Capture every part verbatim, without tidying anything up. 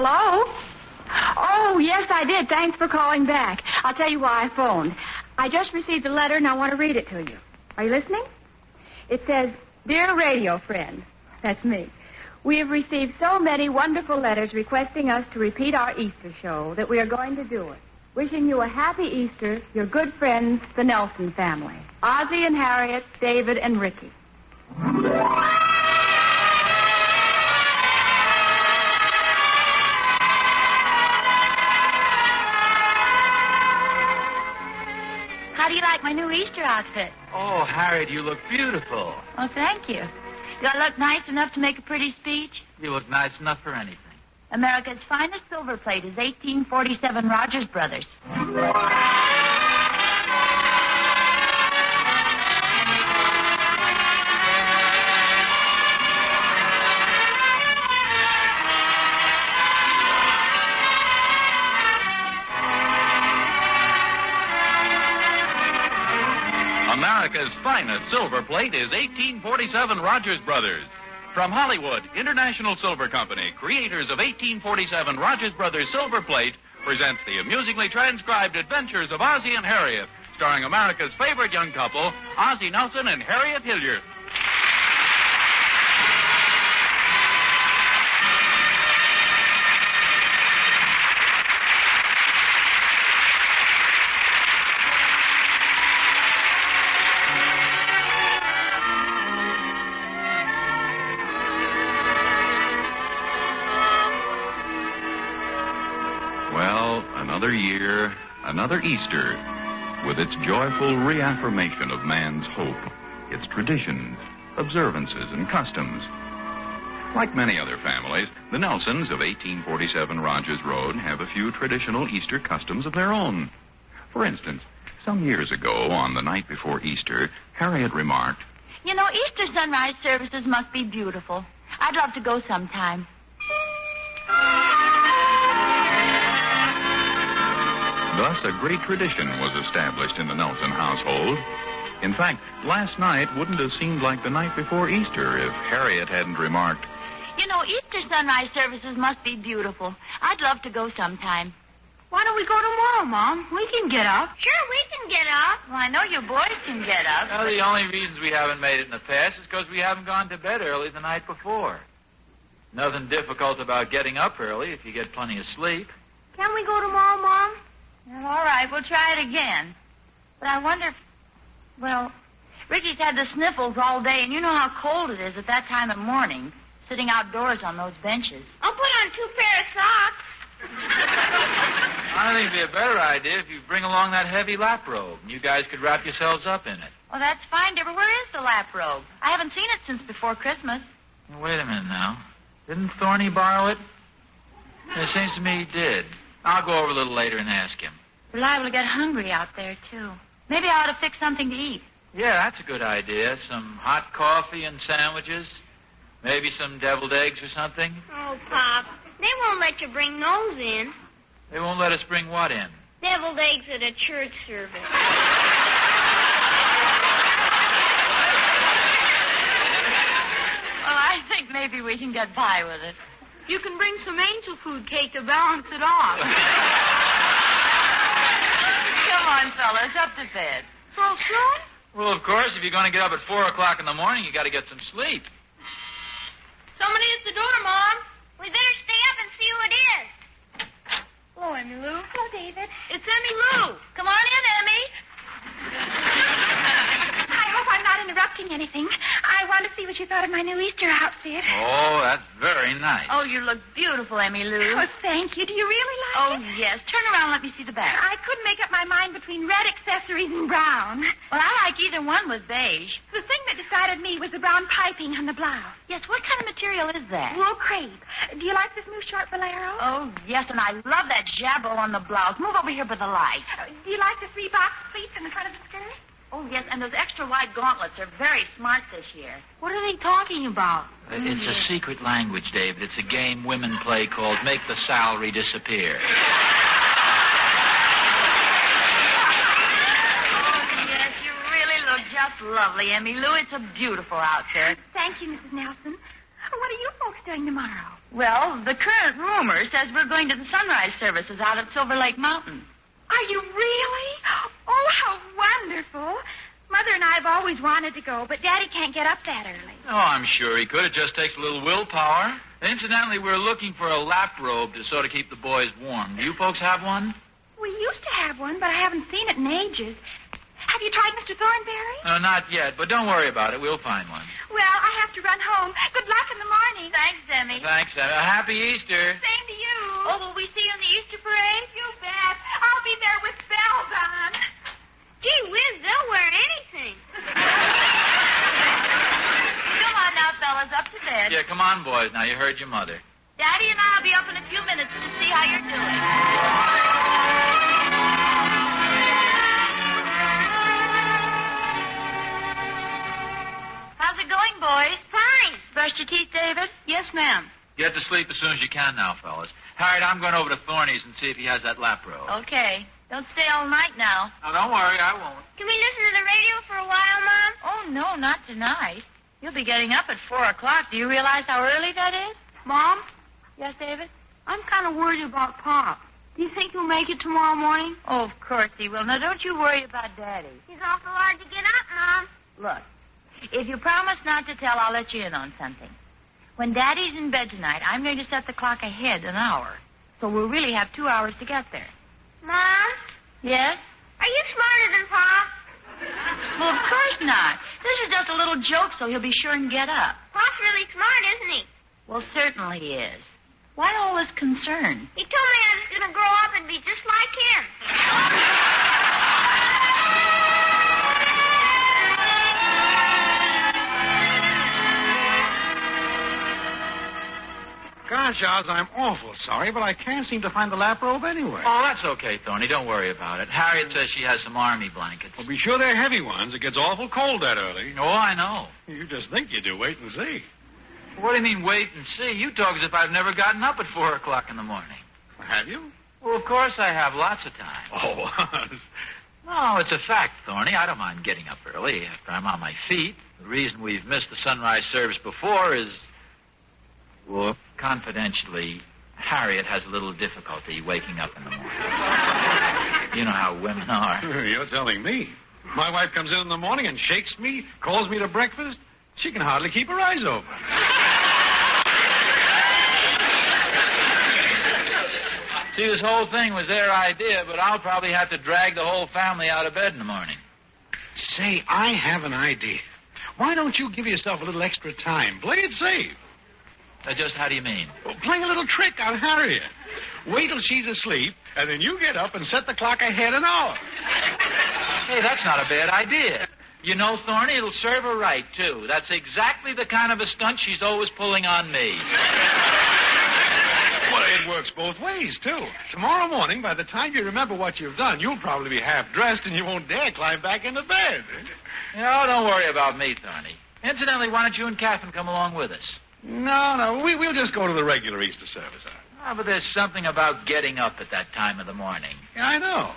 Hello? Oh, yes, I did. Thanks for calling back. I'll tell you why I phoned. I just received a letter, and I want to read it to you. Are you listening? It says, Dear radio friend, that's me. We have received so many wonderful letters requesting us to repeat our Easter show that we are going to do it. Wishing you a happy Easter, your good friends, the Nelson family. Ozzie and Harriet, David and Ricky. How do you like my new Easter outfit? Oh, Harriet, you look beautiful. Oh, thank you. Do I look nice enough to make a pretty speech? You look nice enough for anything. America's finest silver plate is eighteen forty-seven Rogers Brothers. America's finest silver plate is eighteen forty-seven Rogers Brothers. From Hollywood, International Silver Company, creators of eighteen forty-seven Rogers Brothers Silver Plate, presents the amusingly transcribed adventures of Ozzie and Harriet, starring America's favorite young couple, Ozzie Nelson and Harriet Hilliard. Another year, another Easter, with its joyful reaffirmation of man's hope, its traditions, observances, and customs. Like many other families, the Nelsons of eighteen forty-seven Rogers Road have a few traditional Easter customs of their own. For instance, some years ago, on the night before Easter, Harriet remarked, You know, Easter sunrise services must be beautiful. I'd love to go sometime. Thus, a great tradition was established in the Nelson household. In fact, last night wouldn't have seemed like the night before Easter if Harriet hadn't remarked, You know, Easter sunrise services must be beautiful. I'd love to go sometime. Why don't we go tomorrow, Mom? We can get up. Sure, we can get up. Well, I know you boys can get up. Well, the only reasons we haven't made it in the past is because we haven't gone to bed early the night before. Nothing difficult about getting up early if you get plenty of sleep. Can we go tomorrow, Mom? Well, all right, we'll try it again. But I wonder if... Well, Ricky's had the sniffles all day, and you know how cold it is at that time of morning, sitting outdoors on those benches. I'll put on two pair of socks. I think it'd be a better idea if you bring along that heavy lap robe, and you guys could wrap yourselves up in it. Oh, that's fine, Deborah. Where is the lap robe? I haven't seen it since before Christmas. Now, wait a minute now. Didn't Thorny borrow it? It seems to me he did. I'll go over a little later and ask him. We're liable to get hungry out there, too. Maybe I ought to fix something to eat. Yeah, that's a good idea. Some hot coffee and sandwiches. Maybe some deviled eggs or something. Oh, Pop, they won't let you bring those in. They won't let us bring what in? Deviled eggs at a church service. Well, I think maybe we can get by with it. You can bring some angel food cake to balance it off. Come on, fellas, up to bed. So soon? Well, of course, if you're going to get up at four o'clock in the morning, you got to get some sleep. Somebody at the door, Mom. We better stay up and see who it is. Hello, Emmy Lou. Hello, David. It's Emmy Lou. Come on in, Emmy. I hope I'm not interrupting anything. I want to see what you thought of my new Easter outfit. Oh, that's very nice. Oh, you look beautiful, Emmy Lou. Oh, thank you. Do you really like Oh, it? yes. Turn around and let me see the back. I couldn't make up my mind between red accessories and brown. Well, I like either one with beige. The thing that decided me was the brown piping on the blouse. Yes, what kind of material is that? Wool crepe. Do you like this new short bolero? Oh, yes, and I love that jabot on the blouse. Move over here by the light. Uh, do you like the three box pleats in the front of the skirt? Oh, yes, and those extra wide gauntlets are very smart this year. What are they talking about? Uh, It's a secret language, David. It's a game women play called Make the Salary Disappear. Yes, you really look just lovely, Emmy Lou. It's a beautiful outfit. Thank you, Missus Nelson. What are you folks doing tomorrow? Well, the current rumor says we're going to the sunrise services out at Silver Lake Mountain. Are you really? Oh, how wonderful. Mother and I have always wanted to go, but Daddy can't get up that early. Oh, I'm sure he could. It just takes a little willpower. Incidentally, we're looking for a lap robe to sort of keep the boys warm. Do you folks have one? We used to have one, but I haven't seen it in ages. Have you tried Mister Thornberry? No, not yet, but don't worry about it. We'll find one. Well, I have to run home. Good luck in the morning. Thanks, Emmy. Thanks, Emmy. A happy Easter. Same to you. Oh, will we see you in the Easter parade? You bet. I'll be there with bells on. Gee whiz, they'll wear anything. Come on now, fellas, up to bed. Yeah, come on, boys. Now, you heard your mother. Daddy and I'll be up in a few minutes to see how you're doing. How's it going, boys? Fine. Brushed your teeth, David? Yes, ma'am. Get to sleep as soon as you can now, fellas. Harriet, I'm going over to Thorny's and see if he has that lap robe. Okay. Don't stay all night now. Now, don't worry, I won't. Can we listen to the radio for a while, Mom? Oh, no, not tonight. You'll be getting up at four o'clock. Do you realize how early that is? Mom, Yes, David? I'm kind of worried about Pop. Do you think he'll make it tomorrow morning? Oh, of course he will. Now, don't you worry about Daddy. He's awful hard to get up, Mom. Look, if you promise not to tell, I'll let you in on something. When Daddy's in bed tonight, I'm going to set the clock ahead an hour. So we'll really have two hours to get there. Mom, Yes? are you smarter than Pop? Well, of course not. This is just a little joke, so he'll be sure and get up. Pop's really smart, isn't he? Well, certainly he is. Why all this concern? He told me I was going to grow up and be just like him. Gosh, Oz, I'm awful sorry, but I can't seem to find the lap robe anywhere. Oh, that's okay, Thorny. Don't worry about it. Harriet says she has some army blankets. Well, be sure they're heavy ones. It gets awful cold that early. Oh, I know. You just think you do. Wait and see. What do you mean, wait and see? You talk as if I've never gotten up at four o'clock in the morning. Have you? Well, of course I have. Lots of time. Oh, Oz. No, it's a fact, Thorny. I don't mind getting up early after I'm on my feet. The reason we've missed the sunrise service before is, well, confidentially, Harriet has a little difficulty waking up in the morning. You know how women are. You're telling me. My wife comes in in the morning and shakes me, calls me to breakfast. She can hardly keep her eyes open. See, this whole thing was their idea, but I'll probably have to drag the whole family out of bed in the morning. Say, I have an idea. Why don't you give yourself a little extra time? Play it safe. Uh, just how do you mean? Well, play a little trick on Harriet. Wait till she's asleep, and then you get up and set the clock ahead an hour. Hey, that's not a bad idea. You know, Thorny, it'll serve her right, too. That's exactly the kind of a stunt she's always pulling on me. Well, it works both ways, too. Tomorrow morning, by the time you remember what you've done, you'll probably be half dressed and you won't dare climb back into bed. No, don't worry about me, Thorny. Incidentally, why don't you and Catherine come along with us? No, no, we, we'll just go to the regular Easter service. Ah, but there's something about getting up at that time of the morning. Yeah, I know.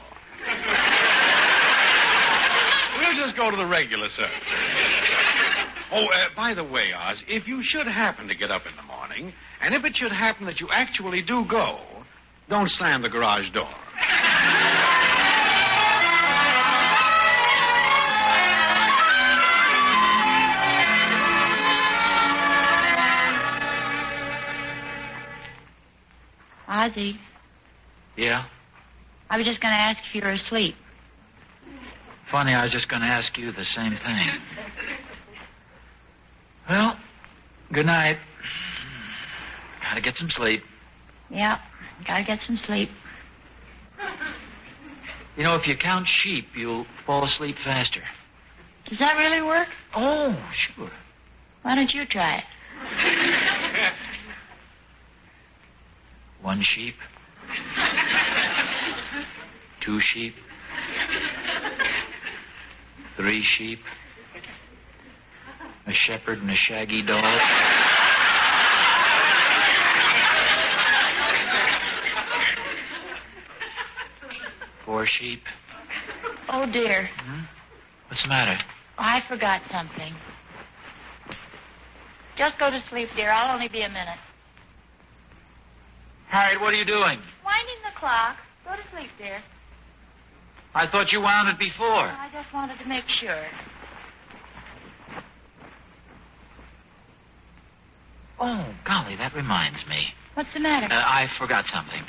We'll just go to the regular service. Oh, uh, by the way, Oz, if you should happen to get up in the morning, and if it should happen that you actually do go, don't slam the garage door. Ozzy, Yeah? I was just going to ask if you were asleep. Funny, I was just going to ask you the same thing. Well, good night. Gotta get some sleep. Yeah, gotta get some sleep. You know, if you count sheep, you'll fall asleep faster. Does that really work? Oh, sure. Why don't you try it? One sheep. Two sheep. Three sheep. A shepherd and a shaggy dog. Four sheep. Oh, dear. Hmm? What's the matter? I forgot something. Just go to sleep, dear. I'll only be a minute. Harriet, what are you doing? Winding the clock. Go to sleep, dear. I thought you wound it before. I just wanted to make sure. Oh, golly, that reminds me. What's the matter? Uh, I forgot something.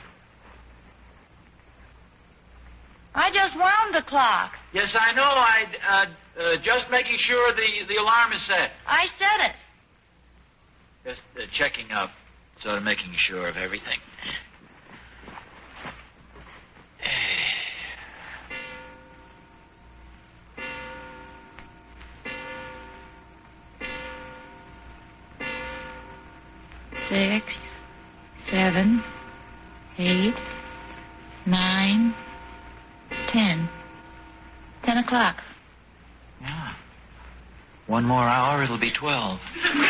I just wound the clock. Yes, I know. I uh, uh, just making sure the, the alarm is set. I said it. Just uh, checking up, sort of making sure of everything. Six, seven, eight, nine, ten. Ten o'clock. Yeah. One more hour, it'll be twelve.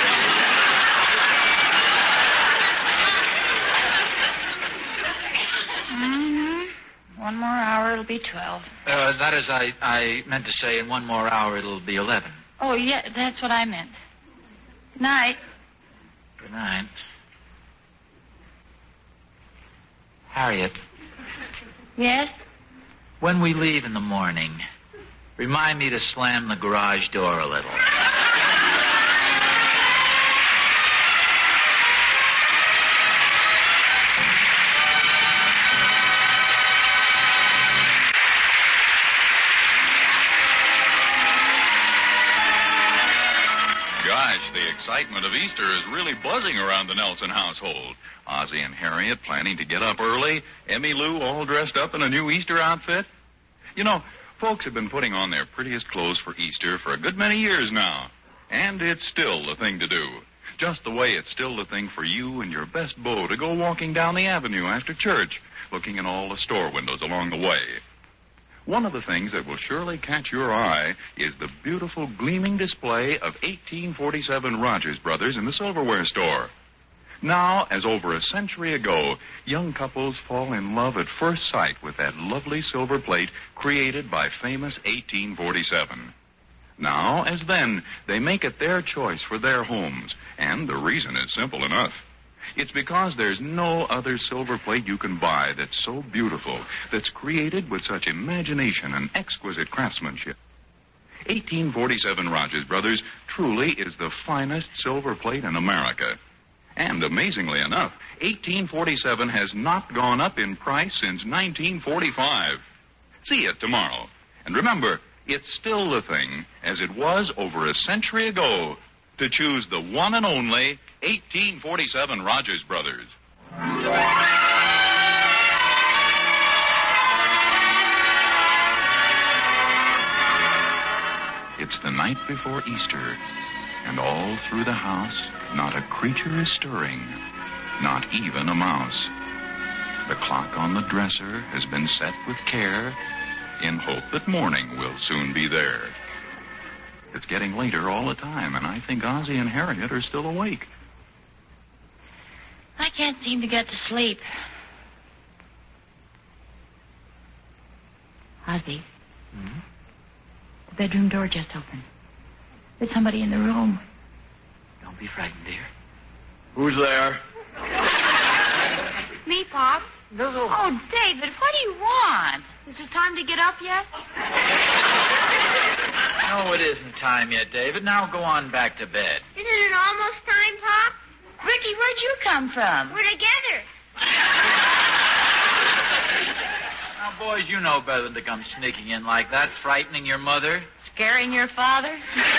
Mm-hmm. One more hour, it'll be twelve. Uh, that is, I, I meant to say in one more hour, it'll be eleven. Oh, yeah, that's what I meant. Good night. Good night. Harriet, Yes? when we leave in the morning, remind me to slam the garage door a little. Gosh, the excitement of Easter is really buzzing around the Nelson household. Ozzie and Harriet planning to get up early. Emmy Lou all dressed up in a new Easter outfit. You know, folks have been putting on their prettiest clothes for Easter for a good many years now. And it's still the thing to do. Just the way it's still the thing for you and your best beau to go walking down the avenue after church, looking in all the store windows along the way. One of the things that will surely catch your eye is the beautiful gleaming display of eighteen forty-seven Rogers Brothers in the silverware store. Now, as over a century ago, young couples fall in love at first sight with that lovely silver plate created by famous eighteen forty-seven. Now, as then, they make it their choice for their homes, and the reason is simple enough. It's because there's no other silver plate you can buy that's so beautiful, that's created with such imagination and exquisite craftsmanship. eighteen forty-seven Rogers Brothers truly is the finest silver plate in America. And amazingly enough, eighteen forty-seven has not gone up in price since nineteen forty-five. See it tomorrow. And remember, it's still the thing, as it was over a century ago, to choose the one and only eighteen forty-seven Rogers Brothers. It's the night before Easter, and all through the house, not a creature is stirring, not even a mouse. The clock on the dresser has been set with care in hope that morning will soon be there. It's getting later all the time, and I think Ozzie and Harriet are still awake. I can't seem to get to sleep. Ozzie. Hmm? The bedroom door just opened. There's somebody in the room. Don't be frightened, dear. Who's there? Me, Pop. Oh, David, what do you want? Is it time to get up yet? No, it isn't time yet, David. Now go on back to bed. Isn't it almost time, Pop? Ricky, where'd you come from? We're together. Now, boys, you know better than to come sneaking in like that, frightening your mother. Scaring your father?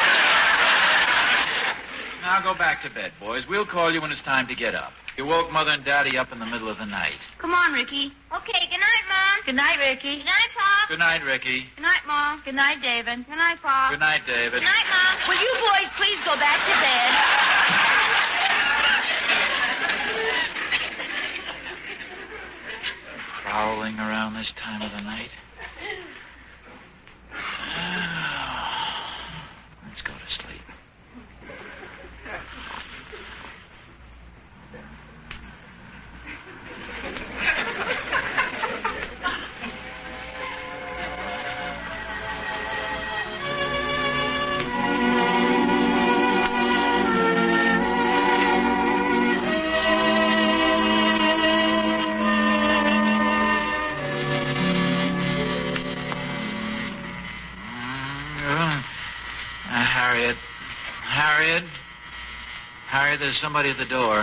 Now go back to bed, boys. We'll call you when it's time to get up. You woke Mother and Daddy up in the middle of the night. Come on, Ricky. Okay, good night, Mom. Good night, Ricky. Good night, Pop. Good night, Ricky. Good night, Mom. Good night, David. Good night, Pop. Good night, David. Good night, Mom. Will you boys please go back to bed? Prowling around this time of the night. Let's go to sleep. Harry, there's somebody at the door.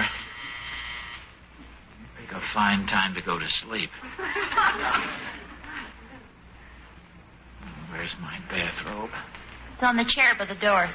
Pick a fine time to go to sleep. Where's my bathrobe? It's on the chair by the door.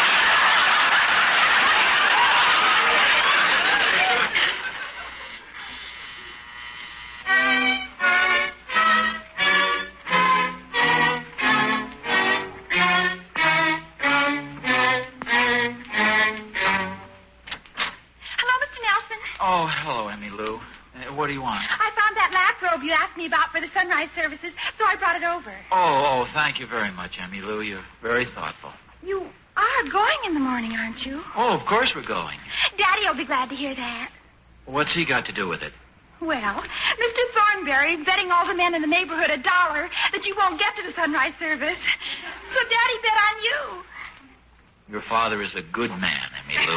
Oh, hello, Emmy Lou. Uh, what do you want? I found that lap robe you asked me about for the sunrise services, so I brought it over. Oh, oh, thank you very much, Emmy Lou. You're very thoughtful. You are going in the morning, aren't you? Oh, of course we're going. Daddy will be glad to hear that. What's he got to do with it? Well, Mister Thornberry's betting all the men in the neighborhood a dollar that you won't get to the sunrise service. So Daddy bet on you. Your father is a good man, Emmy Lou.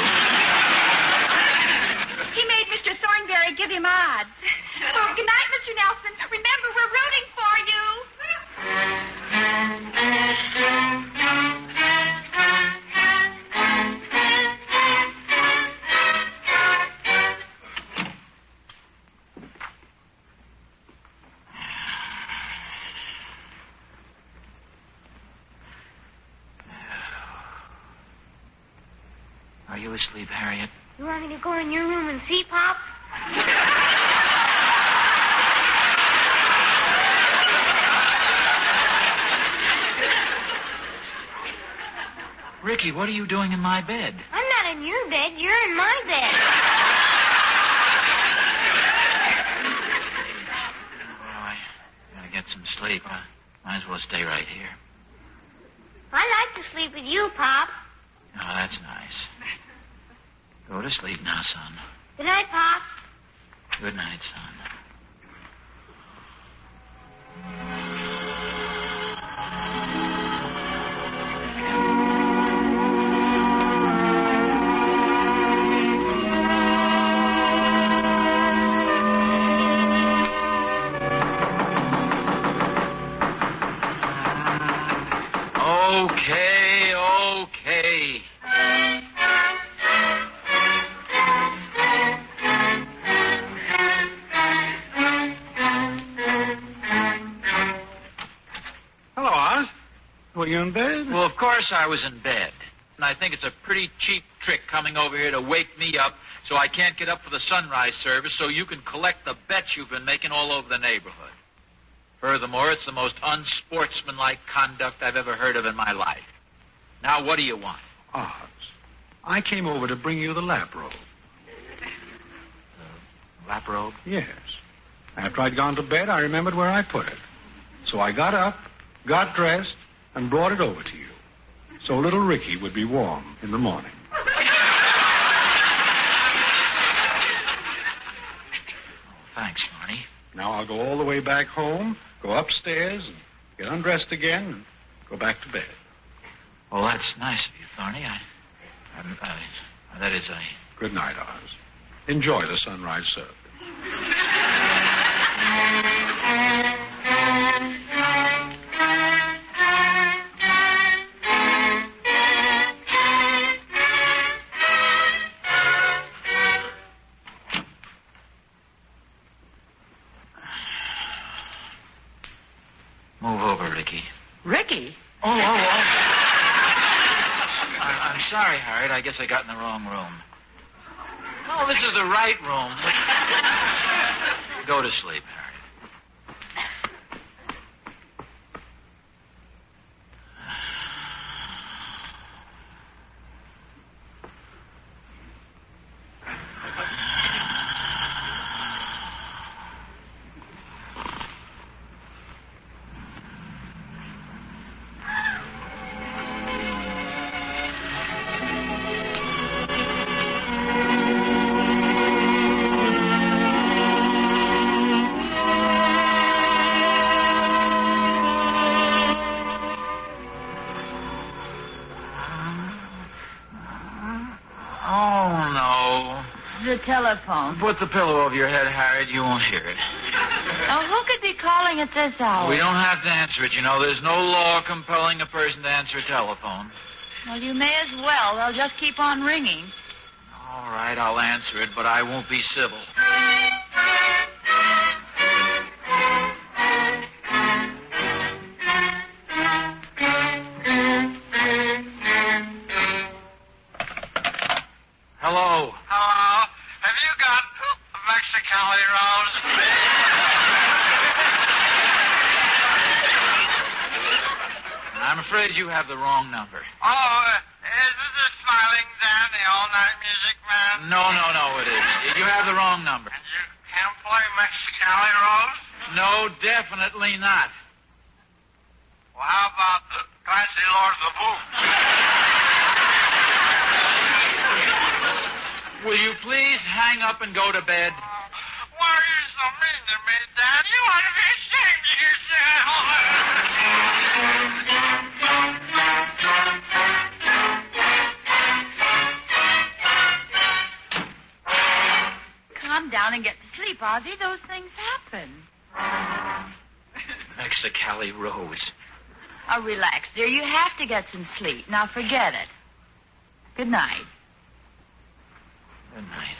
He made Mister Thornberry give him odds. Well, good night, Mister Nelson. Remember, we're rooting for you. Are you asleep, Harriet? You want me to go in your room and see, Pop? Ricky, what are you doing in my bed? I'm not in your bed. You're in my bed. Oh, I gotta get some sleep. I might as well stay right here. I like to sleep with you, Pop. Oh, that's nice. Go to sleep now, son. Good night, Pop. Good night, son. Okay, okay. Hello, Oz. Were you in bed? Well, of course I was in bed. And I think it's a pretty cheap trick coming over here to wake me up so I can't get up for the sunrise service so you can collect the bets you've been making all over the neighborhood. Furthermore, it's the most unsportsmanlike conduct I've ever heard of in my life. Now, what do you want? Oz, I came over to bring you the lap robe. The lap robe? Yes. After I'd gone to bed, I remembered where I put it. So I got up, got dressed, and brought it over to you. So little Ricky would be warm in the morning. Oh, thanks, Marnie. Now I'll go all the way back home, go upstairs, and get undressed again, and go back to bed. Well, that's nice of you, Thorny. I, I, I that is, I... Good night, Oz. Enjoy the sunrise service. Move over, Ricky. Ricky? Oh, oh, oh. I, I'm sorry, Harriet. I guess I got in the wrong room. Oh, this is the right room. Go to sleep, Harriet. The telephone. Put the pillow over your head, Harriet. You won't hear it. Oh, who could be calling at this hour? We don't have to answer it, you know. There's no law compelling a person to answer a telephone. Well, you may as well. They'll just keep on ringing. I'll answer it, but I won't be civil. Hello. Hello. Have you got Mexicali Rose? I'm afraid you have the wrong number. Oh, uh, is this the Smiling Dan, the all-night music man? No, no, no, it is. You have the wrong number. And you can't play Mexicali Rose? No, definitely not. Well, how about the Clancy Lord of the Boots? Will you please hang up and go to bed? Why are you so mean to me, Dan? You ought to be ashamed of yourself. Calm down and get to sleep, Ozzy. Those things happen. Mexicali Rose. Oh, relax, dear. You have to get some sleep. Now forget it. Good night. Good night.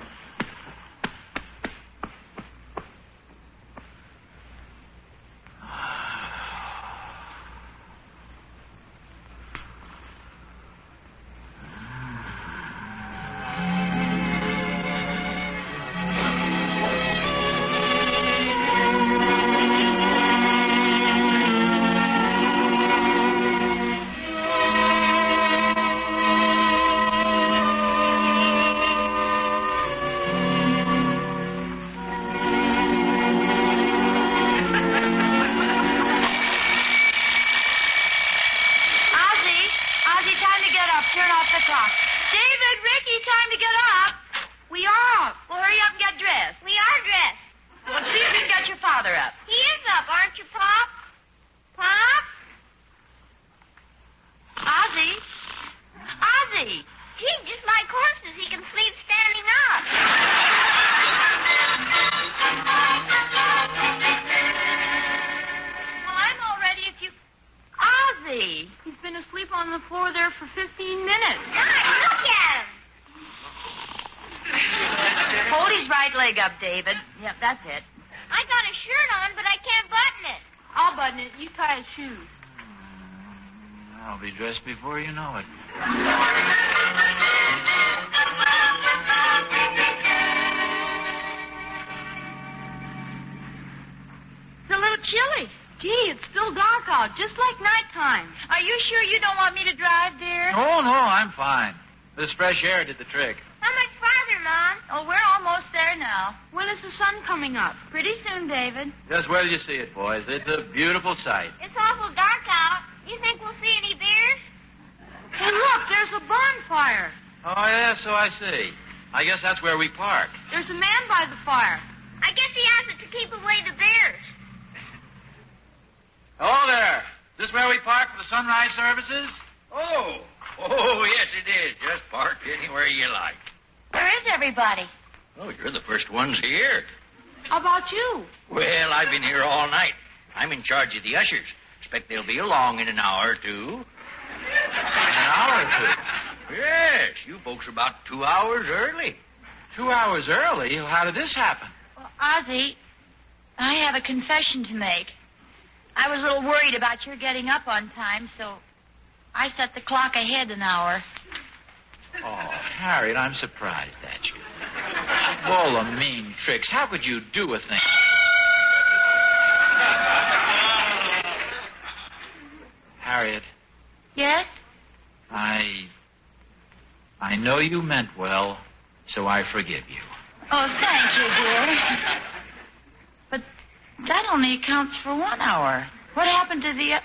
David. Yep, that's it. I got a shirt on, but I can't button it. I'll button it. You tie his shoes. I'll be dressed before you know it. It's a little chilly. Gee, it's still dark out, just like nighttime. Are you sure you don't want me to drive, dear? Oh, no, I'm fine. This fresh air did the trick. How much farther, Mom? Oh, we're almost there now. When is the sun coming up? Pretty soon, David. Just where do you see it, boys? It's a beautiful sight. It's awful dark out. You think we'll see any bears? Hey, look, there's a bonfire. Oh, yeah, so I see. I guess that's where we park. There's a man by the fire. I guess he has it to keep away the bears. Hello there. Is this where we park for the sunrise services? Oh, oh, yes, it is. Just park anywhere you like. Where is everybody? Oh, you're the first ones here. How about you? Well, I've been here all night. I'm in charge of the ushers. Expect they'll be along in an hour or two. An hour or two? Yes, you folks are about two hours early. Two hours early? How did this happen? Well, Ozzy, I have a confession to make. I was a little worried about your getting up on time, so I set the clock ahead an hour. Oh, Harriet, I'm surprised at you. All the mean tricks. How could you do a thing? Harriet. Yes? I... I know you meant well, so I forgive you. Oh, thank you, dear. But that only accounts for one hour. What happened to the...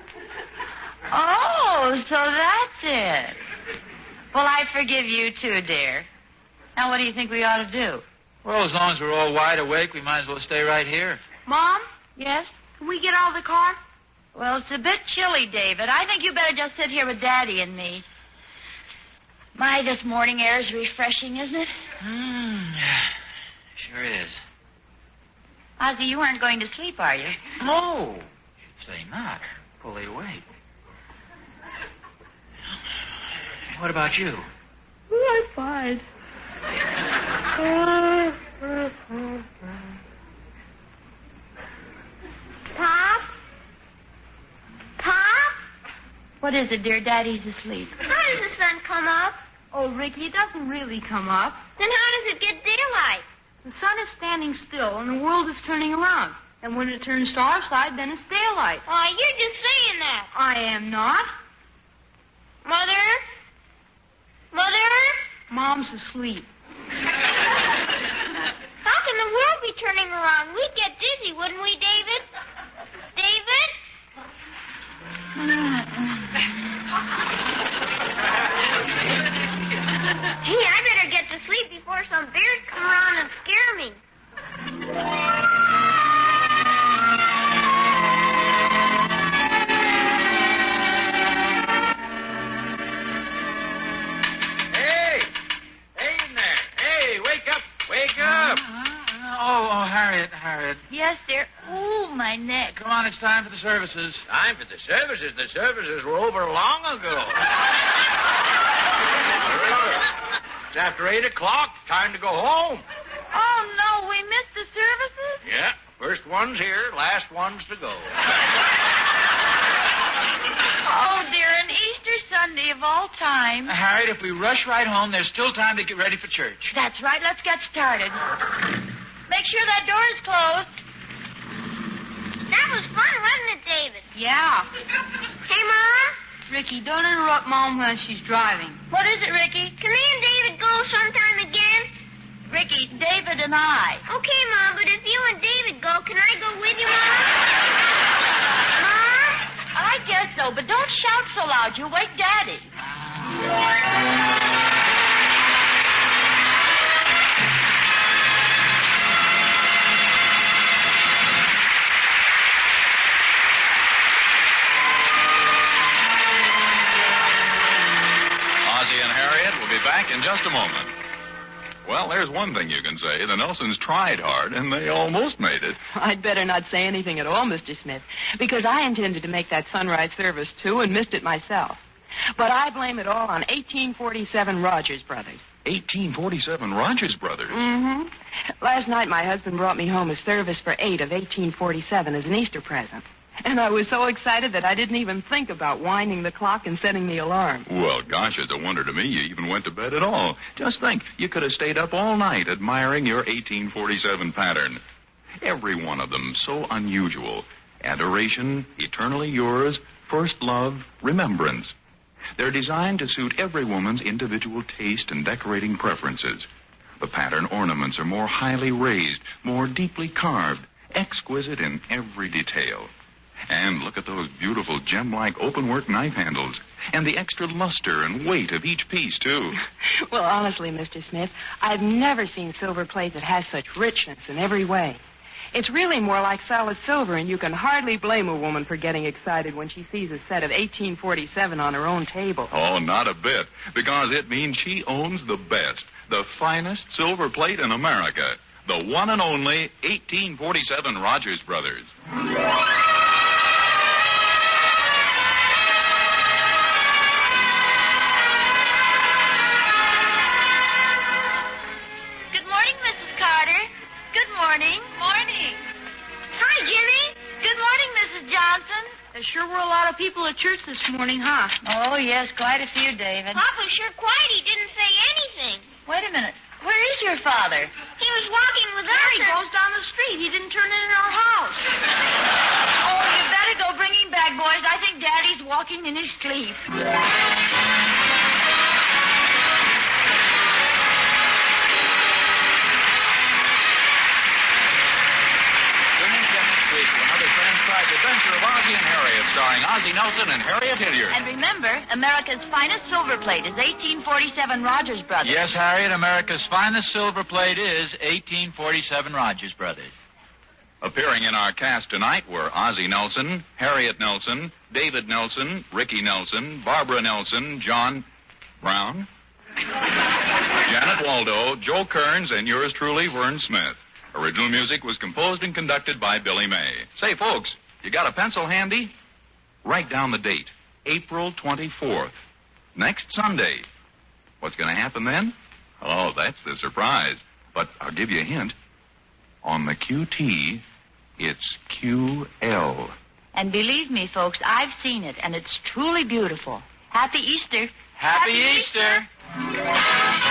Oh, so that's it. Well, I forgive you, too, dear. Now, what do you think we ought to do? Well, as long as we're all wide awake, we might as well stay right here. Mom? Yes? Can we get out of the car? Well, it's a bit chilly, David. I think you better just sit here with Daddy and me. My, this morning air is refreshing, isn't it? Hmm. Sure is. Ozzy, you aren't going to sleep, are you? No. Should say not. Fully awake. What about you? Oh, I'm fine. What is it, dear? Daddy's asleep. How does the sun come up? Oh, Ricky, it doesn't really come up. Then how does it get daylight? The sun is standing still, and the world is turning around. And when it turns to our side, then it's daylight. Why, you're just saying that. I am not. Mother? Mother? Mom's asleep. How can the world be turning around? We'd get dizzy, wouldn't we, David? David? Gee, I better get to sleep before some bears come around and scare me. Hey! Hey in there. Hey, wake up. Wake up. Oh, oh, Harriet, Harriet. Yes, dear. Oh, my neck. Come on, it's time for the services. Time for the services. The services were over long ago. It's after eight o'clock. Time to go home. Oh, no, we missed the services? Yeah. First one's here, last one's to go. Oh, dear, an Easter Sunday of all time. Uh, Harriet, if we rush right home, there's still time to get ready for church. That's right. Let's get started. Make sure that door is closed. That was fun, wasn't it, David? Yeah. Hey, Mom? Ricky, don't interrupt Mom when she's driving. What is it, Ricky? Can me and David go sometime again? Ricky, David and I. Okay, Mom, but if you and David go, can I go with you, Mom? Mom? I guess so, but don't shout so loud. You'll wake Daddy. Ozzie and Harriet will be back in just a moment. Well, there's one thing you can say. The Nelsons tried hard, and they almost made it. I'd better not say anything at all, Mister Smith, because I intended to make that sunrise service, too, and missed it myself. But I blame it all on eighteen forty-seven Rogers Brothers. eighteen forty-seven Rogers Brothers? Mm-hmm. Last night, my husband brought me home a service for eight of eighteen forty-seven as an Easter present. And I was so excited that I didn't even think about winding the clock and setting the alarm. Well, gosh, it's a wonder to me you even went to bed at all. Just think, you could have stayed up all night admiring your eighteen forty-seven pattern. Every one of them so unusual. Adoration, eternally yours, first love, remembrance. They're designed to suit every woman's individual taste and decorating preferences. The pattern ornaments are more highly raised, more deeply carved, exquisite in every detail. And look at those beautiful gem-like open-work knife handles. And the extra luster and weight of each piece, too. Well, honestly, Mister Smith, I've never seen silver plate that has such richness in every way. It's really more like solid silver, and you can hardly blame a woman for getting excited when she sees a set of eighteen forty-seven on her own table. Oh, not a bit, because it means she owns the best, the finest silver plate in America. The one and only eighteen forty-seven Rogers Brothers. Morning. Morning. Hi, Jimmy. Good morning, Missus Johnson. There sure were a lot of people at church this morning, huh? Oh, yes, quite a few, David. Papa's sure quiet. He didn't say anything. Wait a minute. Where is your father? He was walking with us. There he goes down the street. He didn't turn in our house. Oh, you better go bring him back, boys. I think Daddy's walking in his sleep. Adventure of Ozzie and Harriet, starring Ozzie Nelson and Harriet Hilliard. And remember, America's finest silver plate is eighteen forty-seven Rogers Brothers. Yes, Harriet, America's finest silver plate is eighteen forty-seven Rogers Brothers. Appearing in our cast tonight were Ozzie Nelson, Harriet Nelson, David Nelson, Ricky Nelson, Barbara Nelson, John Brown, Janet Waldo, Joe Kearns, and yours truly, Vern Smith. Original music was composed and conducted by Billy May. Say, folks, you got a pencil handy? Write down the date, April twenty-fourth. Next Sunday. What's going to happen then? Oh, that's the surprise. But I'll give you a hint. On the Q T, it's Q L. And believe me, folks, I've seen it, and it's truly beautiful. Happy Easter. Happy, Happy Easter. Easter.